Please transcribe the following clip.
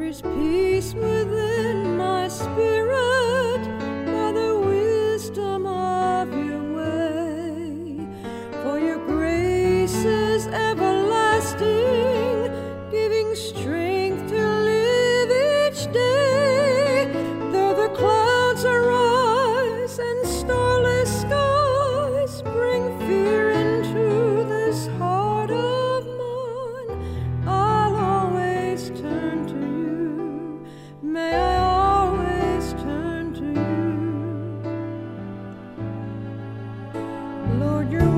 There's peace within my spirit by the wisdom of your way. For your grace is everlasting, giving strength to live each day. Though the clouds arise and starless skies bring fear into this heart of mine, I'll always turn to you. May I always turn to you. Lord, your